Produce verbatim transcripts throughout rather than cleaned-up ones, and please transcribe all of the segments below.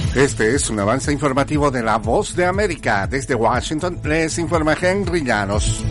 Este es un avance informativo de La Voz de América. Desde Washington les informa Henry Llanos.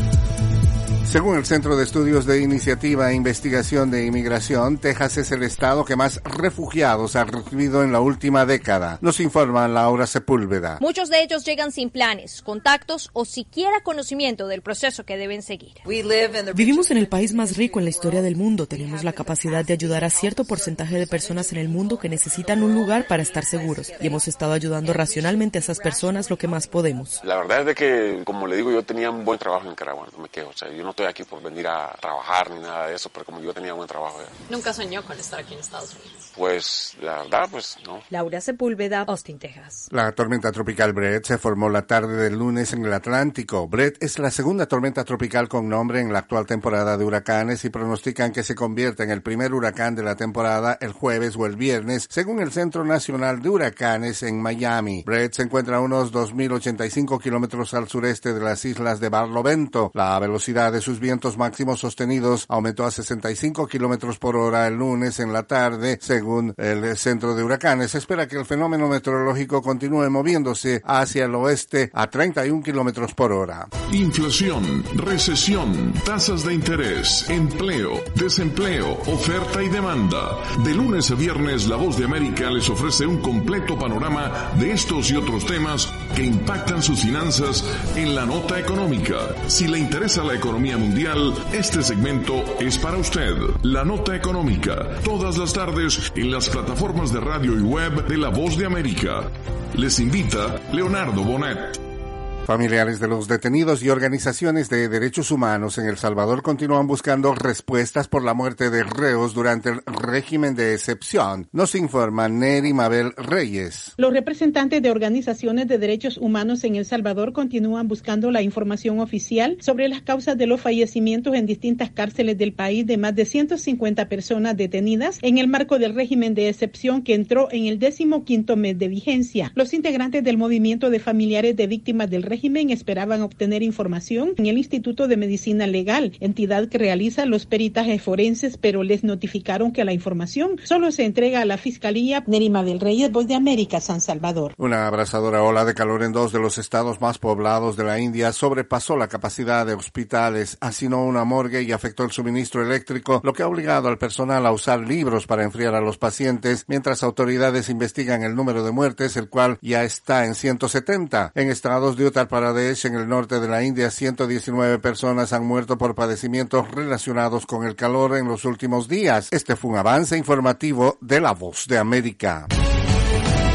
Según el Centro de Estudios de Iniciativa e Investigación de Inmigración, Texas es el estado que más refugiados ha recibido en la última década. Nos informa Laura Sepúlveda. Muchos de ellos llegan sin planes, contactos o siquiera conocimiento del proceso que deben seguir. Vivimos en el país más rico en la historia del mundo. Tenemos la capacidad de ayudar a cierto porcentaje de personas en el mundo que necesitan un lugar para estar seguros. Y hemos estado ayudando racionalmente a esas personas lo que más podemos. La verdad es de que, como le digo, yo tenía un buen trabajo en Nicaragua, no me quejo. O sea, yo no estoy aquí por venir a trabajar ni nada de eso, pero como yo tenía buen trabajo ya. ¿Nunca soñó con estar aquí en Estados Unidos? Pues, la verdad, pues no. Laura Sepúlveda, Austin, Texas. La tormenta tropical Brett se formó la tarde del lunes en el Atlántico. Brett es la segunda tormenta tropical con nombre en la actual temporada de huracanes y pronostican que se convierta en el primer huracán de la temporada el jueves o el viernes, según el Centro Nacional de Huracanes en Miami. Brett se encuentra a unos dos mil ochenta y cinco kilómetros al sureste de las islas de Barlovento. La velocidad de sus vientos máximos sostenidos aumentó a sesenta y cinco kilómetros por hora el lunes en la tarde, según el Centro de Huracanes. Se espera que el fenómeno meteorológico continúe moviéndose hacia el oeste a treinta y un kilómetros por hora. Inflación, recesión, tasas de interés, empleo, desempleo, oferta y demanda. De lunes a viernes, La Voz de América les ofrece un completo panorama de estos y otros temas que impactan sus finanzas en la nota económica. Si le interesa la economía mundial, este segmento es para usted. La Nota Económica, todas las tardes en las plataformas de radio y web de La Voz de América. Les invita Leonardo Bonet. Familiares de los detenidos y organizaciones de derechos humanos en El Salvador continúan buscando respuestas por la muerte de reos durante el régimen de excepción. Nos informa Neri Mabel Reyes. Los representantes de organizaciones de derechos humanos en El Salvador continúan buscando la información oficial sobre las causas de los fallecimientos en distintas cárceles del país de más de ciento cincuenta personas detenidas en el marco del régimen de excepción que entró en el décimo quinto mes de vigencia. Los integrantes del movimiento de familiares de víctimas del régimen esperaban obtener información en el Instituto de Medicina Legal, entidad que realiza los peritajes forenses, pero les notificaron que la información solo se entrega a la Fiscalía. Nerima del Reyes, Voz de América, San Salvador. Una abrasadora ola de calor en dos de los estados más poblados de la India sobrepasó la capacidad de hospitales, hacinó una morgue y afectó el suministro eléctrico, lo que ha obligado al personal a usar libros para enfriar a los pacientes, mientras autoridades investigan el número de muertes, el cual ya está en ciento setenta. En estados de Uttar Pradesh, en el norte de la India, ciento diecinueve personas han muerto por padecimientos relacionados con el calor en los últimos días. Este fue un avance informativo de La Voz de América.